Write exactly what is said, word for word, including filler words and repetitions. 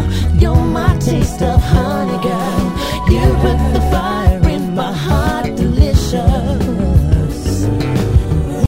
You're my taste of honey, girl. You put the fire